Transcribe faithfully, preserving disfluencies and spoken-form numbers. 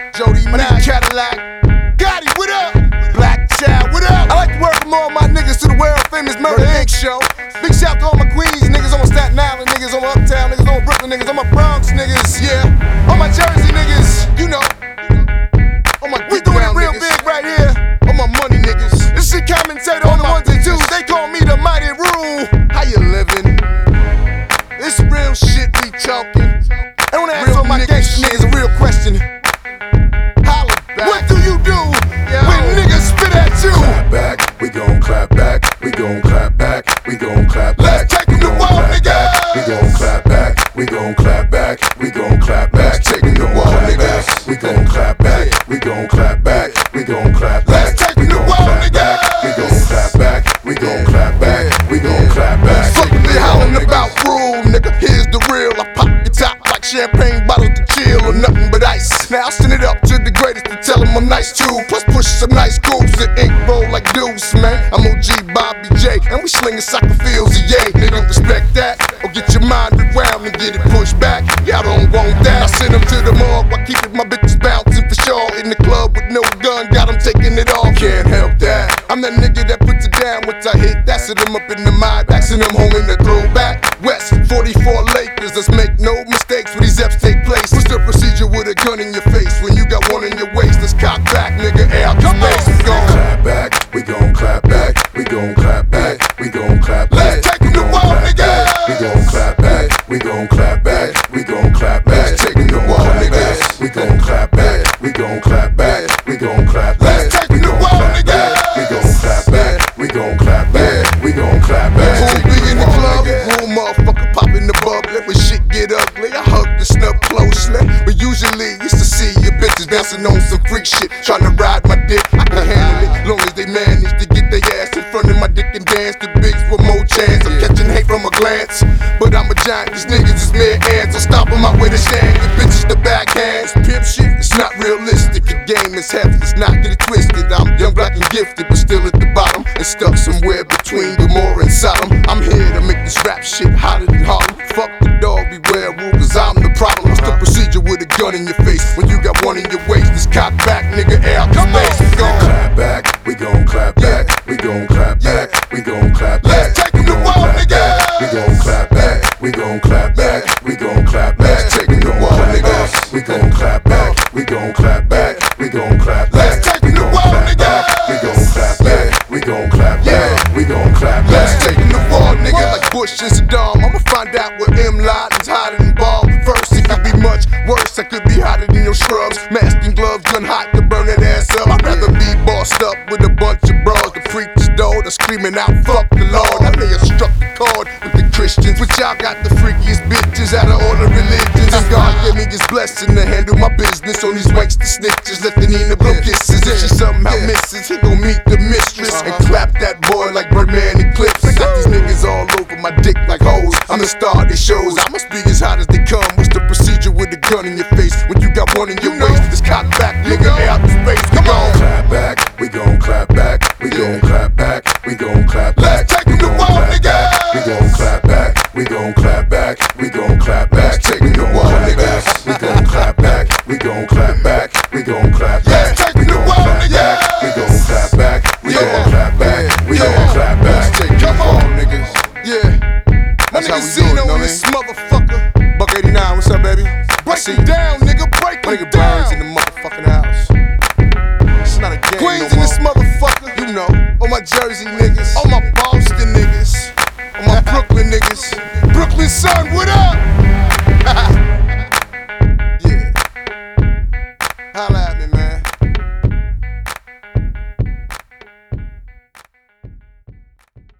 Jody Mac, Cadillac, Gotti, what up? Black Child, what up? I like to welcome all my niggas to the world famous Murder Incorporated show. Big shout to all my Queens niggas, all my Staten Island niggas, all my Uptown niggas, all my Brooklyn niggas, all my Bronx niggas, yeah. All my Jersey niggas, you know. All my we doing it real niggas. Big right here. All my money niggas. This shit commentator on the ones and twos. They call me the Mighty Rule. How you living? It's real shit we talking. I don't answer all my gangsta niggas a real question. Holla back. What do you do Yo. when niggas spit at you? Clap back, we gon' clap back. We gon' clap back. We gon' clap back. Let's take them to war, niggas. We gon' clap back. We gon' clap back. We gon' clap back. Take them to war, niggas. We gon' clap back. We gon' clap back. We gon' clap back. Let's take them to war, niggas. We gon' clap back. We gon' clap back. We gon' clap back. Fuck they hollering about rule, nigga. Here's the real. I pop your top like champagne bottles to chill or nothing but ice. Now I send it up to the greatest to tell them I'm nice too. Plus push some nice groups and ink roll like deuce, man. I'm O G Bobby J and we slinging soccer fields, yeah. Nigga, respect that or get your mind rewound and get it pushed back. Y'all don't want that. I send them to the morgue while keeping my bitches bouncing for sure. In the club with no gun, got them taking it off. Can't help that. I'm that nigga that puts it down once I hit. That's it, I'm up in the mind, axing them home in the throwback. West forty-four Lakers, let's make no mistakes when these F's take place. What's the procedure with a gun in your face when you got one in your waist? Let's cock back, nigga, out the space. We gon' clap back, we gon' clap back, we gon' clap back, we gon' clap back. Let's take them to war, nigga. We gon' clap back, we gon' clap back, we gon' clap back. Let's take them to war, niggas. We gon' clap back, we gon' clap back, we gon' clap back. Let's take them to war, nigga. We gon' clap back, we gon' clap back, we gon' clap back. Who be in the club? Who motherfucker pop in the bubbly when shit get ugly? I hug the snub closely, but usually used to see your bitches dancing on some freak shit, trying to ride my dick. I can handle it, long as they manage to get their ass in front of my dick and dance. The bigs with more chance. I'm catching hate from a glance, but I'm a giant. These niggas is mere ants. I'm stopping my way to stand. The bitches the backhands. Pimp shit, it's not realistic. The game is heavy, it's not get it twisted. I'm young, black, and gifted, but still at the bottom and stuck somewhere between Gomorrah and Sodom. I'm here to make this rap shit hotter than Harlem. Fuck the dog, beware rule, cause I'm the problem. What's the procedure with a gun in your face when you got one in your waist? This cock back, nigga, out the space. We gon' clap back, we gon' clap back, we gon' clap back, we gon' clap back. Let's take them to war, nigga. We gon' clap back, we gon' clap back, we gon' clap back. Let's take them to war, niggas. We gon' clap back, we gon' clap back, we gon' clap back. Let's take them to war, nigga. We gon' clap back, we gon' clap back, we gon' clap back. Let's take them to war, nigga. Like Bush and Saddam, I'ma find out where M. Laden's hotter than Ball. First, it could be much worse. I could be hotter than your scrubs. Mask and gloves, gun hot to burn that ass up. I'd rather be bossed up with a bunch of bras. The preachers, though, they're screaming out, fuck the Lord. I may have struck the chord with the Christians, but y'all got the freakiest bitches out of all the religions. And God gave me his blessing to handle my business on these wanks, the snitches, let the Nina blow kisses. If she somehow misses, he gon' meet the mistress and clap that boy like Birdman and Clips. I got these niggas all over my dick like hoes. I'm the star of these shows. I must be as hot as they come. What's the procedure with a gun in your face when you got one in your waist? This cock back, nigga, out the space. Come on. Clap back, we gon' clap back, we gon' clap back, we gon' clap back. Let's take them to war, nigga. We gon' clap back, we gon' clap back, we gon' clap back. Let's take them to war, nigga. We gon' clap back, we gon' clap back, we gon' clap back. Let's take them to war, nigga. We gon' clap back, we gon' clap back, we gon' clap back. Come on, niggas. Yeah. My nigga Zeno in this motherfucker. Buck eighty-nine, what's up, baby? Break it down, nigga, break it down. Birds in the motherfucking house. It's not a game. Queens in this motherfucker, you know. All my Jersey niggas, all my Boston niggas, all my Brooklyn niggas. Brooklyn son, what up?